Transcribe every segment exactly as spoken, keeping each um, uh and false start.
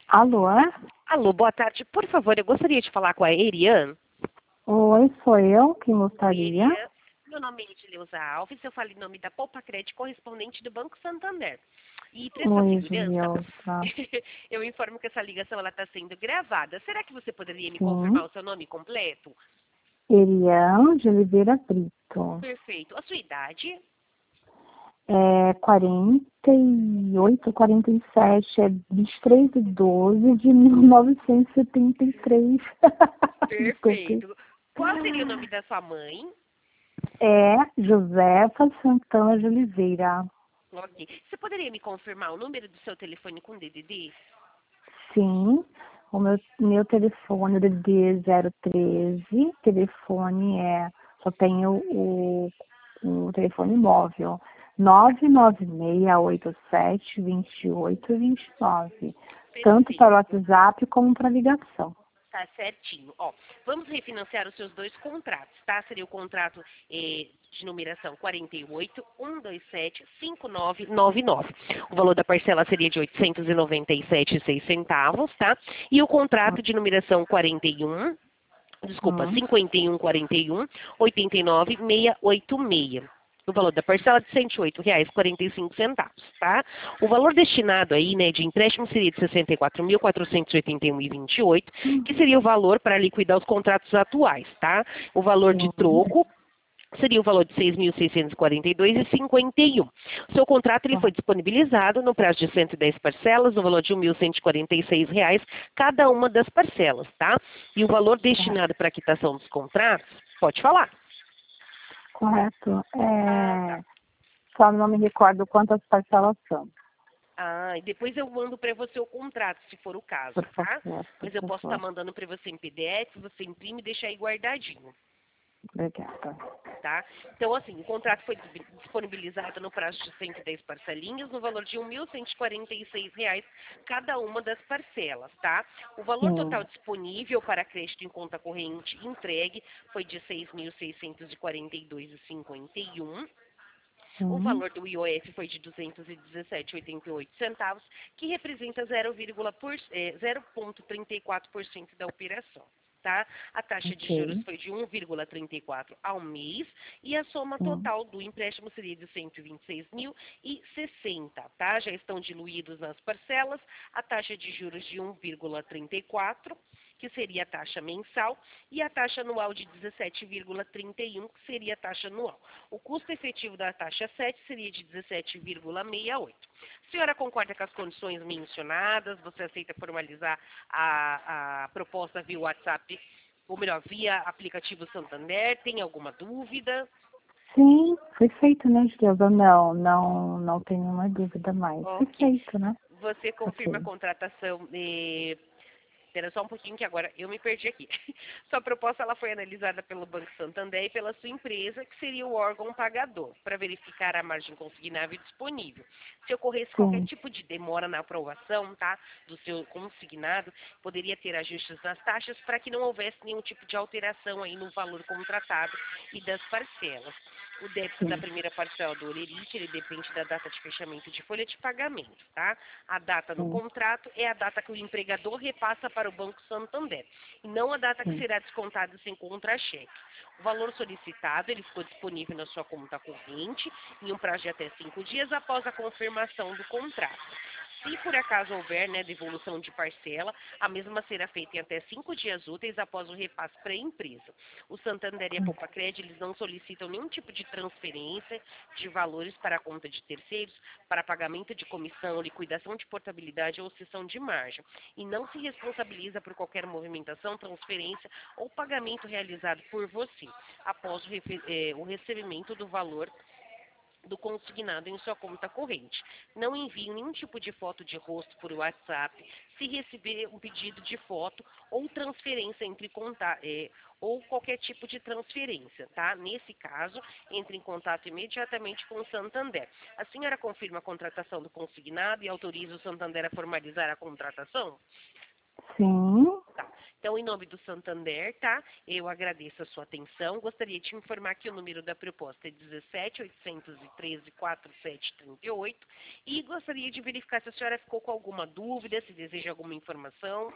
Alô? Alô, boa tarde. Por favor, eu gostaria de falar com a Eriane. Oi, sou eu que Oi, gostaria. Eriane. Meu nome é Edileuza Alves, eu falo em nome da Poupa Crédito, correspondente do Banco Santander. E para sua Oi, segurança, Juliana. eu informo que essa ligação está sendo gravada. Será que você poderia me Sim. confirmar o seu nome completo? Eliane de Oliveira Brito. Perfeito. A sua idade? É quarenta e oito, quarenta e sete, é vinte e três de doze de mil novecentos e setenta e três. Desculpe. Perfeito. Qual seria o nome da sua mãe? É Josefa Santana de Oliveira. Ok. Você poderia me confirmar o número do seu telefone com D D D? Sim. O meu, meu telefone é D zero treze, telefone é, só tenho o, o telefone móvel, nove nove seis oito sete, dois oito dois nove, tanto para o Perfeito. WhatsApp como para ligação. Tá certinho. Ó, vamos refinanciar os seus dois contratos, tá? Seria o contrato eh, de numeração quarenta e oito, cento e vinte e sete, cinquenta e nove noventa e nove. O valor da parcela seria de oitocentos e noventa e sete e seis centavos, tá? E o contrato de numeração quarenta e um, desculpa, Hum, cinquenta e um, quarenta e um, oitenta e nove, seiscentos e oitenta e seis. O valor da parcela de cento e oito reais e quarenta e cinco centavos, tá? O valor destinado aí, né, de empréstimo seria de sessenta e quatro mil, quatrocentos e oitenta e um reais e vinte e oito, que seria o valor para liquidar os contratos atuais, tá? O valor de sim. troco seria o valor de seis mil seiscentos e quarenta e dois reais e cinquenta e um. O seu contrato ele foi disponibilizado no prazo de cento e dez parcelas, no valor de mil cento e quarenta e seis reais cada uma das parcelas, tá? E o valor destinado para a quitação dos contratos, pode falar. Correto. Ah, tá. É, só não me recordo quantas parcelas são, Ah, e depois eu mando para você o contrato, se for o caso, por tá? favor, por Mas eu posso estar favor. mandando para você em P D F, você imprime e deixa aí guardadinho, Obrigada. tá? Então, assim, o contrato foi disponibilizado no prazo de cento e dez parcelinhas, no valor de mil cento e quarenta e seis reais cada uma das parcelas, tá? O valor total Sim. disponível para crédito em conta corrente entregue foi de seis mil seiscentos e quarenta e dois reais e cinquenta e um. O Sim. valor do I O F foi de duzentos e dezessete reais e oitenta e oito centavos, que representa zero vírgula trinta e quatro por cento da operação. Tá? A taxa de juros Ok. foi de um vírgula trinta e quatro por cento ao mês e a soma Sim. total do empréstimo seria de cento e vinte e seis mil e sessenta, tá? Já estão diluídos nas parcelas a taxa de juros de um vírgula trinta e quatro por cento, que seria a taxa mensal, e a taxa anual de dezessete vírgula trinta e um por cento, que seria a taxa anual. O custo efetivo da taxa sete seria de dezessete vírgula sessenta e oito por cento. A senhora concorda com as condições mencionadas? Você aceita formalizar a, a proposta via WhatsApp, ou melhor, via aplicativo Santander? Tem alguma dúvida? Sim, foi feito, né, Gilda? Não, não, não tenho nenhuma dúvida mais. Foi Ok. feito, né? Você confirma a Ok. contratação eh, Espera só um pouquinho que agora eu me perdi aqui. Sua proposta ela foi analisada pelo Banco Santander e pela sua empresa, que seria o órgão pagador, para verificar a margem consignável disponível. Se ocorresse qualquer Sim. tipo de demora na aprovação, tá, do seu consignado, poderia ter ajustes nas taxas para que não houvesse nenhum tipo de alteração aí no valor contratado e das parcelas. O débito da Sim. primeira parcela do Olerite, ele depende da data de fechamento de folha de pagamento, tá? A data no Sim. contrato é a data que o empregador repassa para o Banco Santander, e não a data que Sim. será descontada sem contra-cheque. O valor solicitado, ele ficou disponível na sua conta corrente em um prazo de até cinco dias após a confirmação do contrato. Se por acaso houver, né, devolução de parcela, a mesma será feita em até cinco dias úteis após o repasse para a empresa. O Santander e a Sim. Popacred, eles não solicitam nenhum tipo de transferência de valores para a conta de terceiros, para pagamento de comissão, liquidação de portabilidade ou cessão de margem. E não se responsabiliza por qualquer movimentação, transferência ou pagamento realizado por você, após o, refe- eh, o recebimento do valor do consignado em sua conta corrente. Não envie nenhum tipo de foto de rosto por WhatsApp se receber um pedido de foto ou transferência entre conta, é, ou qualquer tipo de transferência, tá? Nesse caso, entre em contato imediatamente com o Santander. A senhora confirma a contratação do consignado e autoriza o Santander a formalizar a contratação? Sim. Tá. Então, em nome do Santander, tá? Eu agradeço a sua atenção. Gostaria de te informar que o número da proposta é dezessete, oitocentos e treze, quarenta e sete trinta e oito. E gostaria de verificar se a senhora ficou com alguma dúvida, se deseja alguma informação.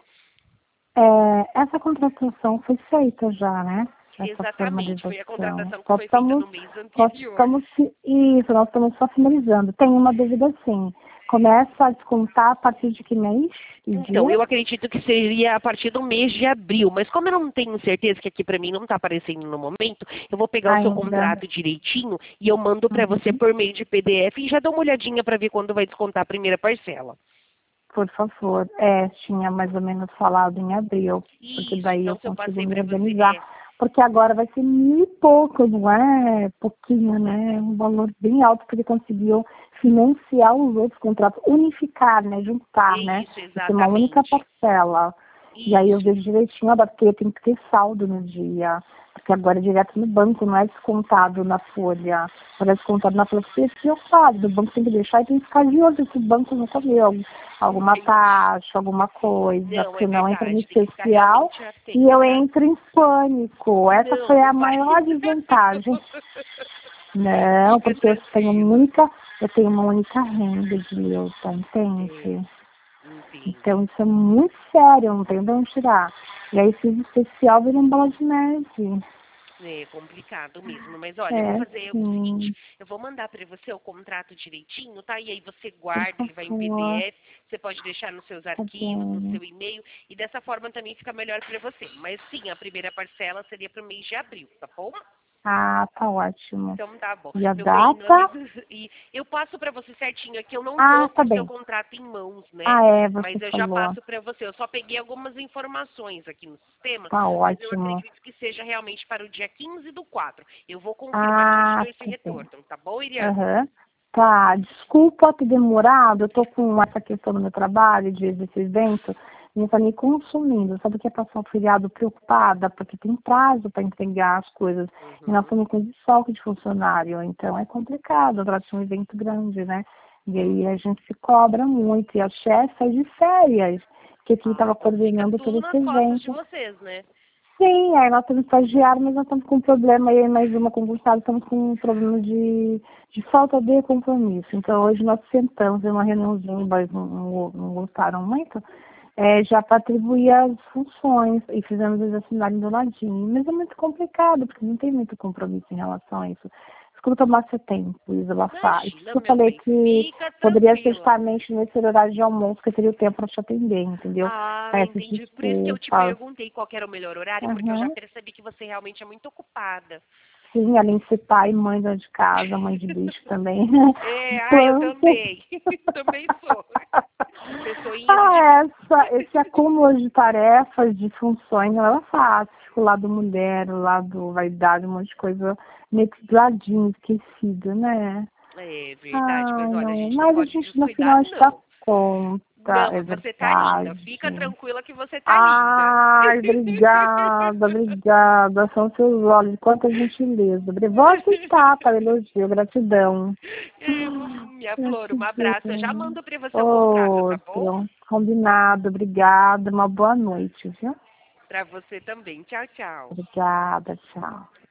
É, essa contratação foi feita já, né? Essa Exatamente, foi a formalização. contratação que Só foi feita estamos, no mês nós anterior. estamos, isso, nós estamos só finalizando. Tem uma dúvida sim. Começa a descontar a partir de que mês e Então, dia? eu acredito que seria a partir do mês de abril, mas como eu não tenho certeza, que aqui para mim não está aparecendo no momento, eu vou pegar o seu Ainda. contrato direitinho e eu mando para você Uhum. por meio de P D F e já dá uma olhadinha para ver quando vai descontar a primeira parcela. Por favor. É, tinha mais ou menos falado em abril, porque Isso, daí então eu se eu consigo passei me para você. organizar. É, Porque agora vai ser mil e pouco, não é pouquinho, né? É um valor bem alto que ele conseguiu financiar os outros contratos, unificar, né? Juntar, né? isso, Vai ser uma única exatamente. parcela. E aí eu Isso. vejo direitinho, ó, porque tem que ter saldo no dia. Porque agora é direto no banco, não é descontado na folha. Quando é descontado na folha, você se faz. O banco tem que deixar e tem que ficar de olho se o banco não comeu alguma Entendi. taxa, alguma coisa. Não, Porque é não entra no verdade, tem que ficar especial realmente e atento, eu tá? entro em pânico. Essa Não, foi a não vai. maior desvantagem. Não, Fica porque eu tenho uma tranquila. única, eu tenho uma única renda de Leuta, entende? É, entendo. Então isso é muito sério, eu não tenho de onde tirar. E aí fiz especial vira um bola de neve. É complicado mesmo, mas olha, eu vou É, fazer o seguinte, sim, eu vou mandar para você o contrato direitinho, tá? E aí você por guarda, ele vai em favor, P D F, você pode deixar nos seus tá arquivos, no bem. seu e-mail, e dessa forma também fica melhor para você. Mas sim, a primeira parcela seria para o mês de abril, tá bom? Ah, tá ótimo. Então tá bom. E a Meu bem, em data? nome do... E eu passo para você certinho aqui, eu não Ah, tô tá com o seu bem. contrato em mãos, né? Ah, é, Mas você eu já falou. passo para você. Eu só peguei algumas informações aqui no sistema, Tá mas eu ótimo. acredito que seja realmente para o dia quinze do quatro. Eu vou confirmar e eu te Ah, dou esse tá bem. retorno, tá bom, Iriane? Aham. Tá, desculpa ter demorado, eu tô com essa questão no meu trabalho, de desse evento, e tá me consumindo. Sabe o que é passar um feriado preocupada, porque tem prazo para entregar as coisas. E nós Uhum. estamos com desfalque de funcionário, então é complicado, agora tinha um evento grande, né? E aí a gente se cobra muito, e a chefe sai de férias, que quem Ah, estava então fica coordenando todo tudo esse nas costas de evento. vocês, né? Sim, aí nós temos estagiário, mas nós estamos com um problema, eu e mais uma concursada, estamos com um problema de, de falta de compromisso. Então hoje nós sentamos em uma reuniãozinha, mas não, não, não gostaram muito, é, já para atribuir as funções e fizemos eles assinarem do ladinho. Mas é muito complicado, porque não tem muito compromisso em relação a isso. Isso tomar seu tempo, desabafar. E por isso Imagina, que eu meu falei bem, que fica poderia ser tranquila. justamente nesse horário de almoço que eu teria o tempo para te atender, entendeu? Ah, Peço entendi. Por isso que eu te desculpas. perguntei qual que era o melhor horário, porque eu já Aham. percebi que você realmente é muito ocupada. Sim, além de ser pai, mãe dona de casa, mãe de bicho também. É, ah, eu Planta. também. Também sou. Pessoinha de Ah, difícil. essa, esse acúmulo de tarefas, de funções, não é fácil. O lado mulher, o lado vaidade, um monte de coisa meio que de ladinho, esquecido, né? É verdade, mas Ai, olha, a não. gente não Mas a pode gente, no descuidar, final, a gente dá não. conta, Não, é mas você tá linda. verdade. Fica tranquila que você tá linda. Ai, obrigada, obrigada. São seus olhos, quanta gentileza. Vou aceitar para elogio, gratidão. É, minha flor, um abraço. Eu já Gratidão. mando pra você o contrato, tá bom? Outro, combinado, obrigada. Uma boa noite, viu? Pra você também. Tchau, tchau. Obrigada, tchau.